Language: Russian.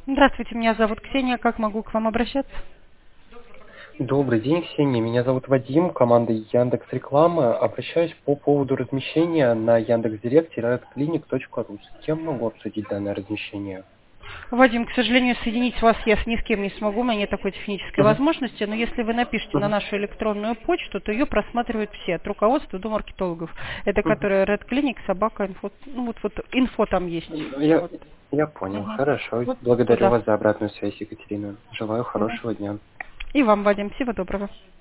Здравствуйте, меня зовут Ксения. Как могу к вам обращаться? Добрый день, Ксения. Меня зовут Вадим, команда Яндекс Реклама. Обращаюсь по поводу размещения на Яндекс.Директе redclinic.ru. С кем могу обсудить данное размещение? Вадим, к сожалению, соединить вас я ни с кем не смогу, у меня нет такой технической Мгм, возможности, но если вы напишите на мгм, нашу электронную почту, то ее просматривают все, от руководства до маркетологов. Это мгм. которая Red Clinic, собака, инфо, ну вот инфо там есть. Я, Вот. я понял. Мгм. Хорошо. Вот Благодарю туда. вас за обратную связь, Екатерина. Желаю Мгм. хорошего дня. И вам, Вадим, всего доброго.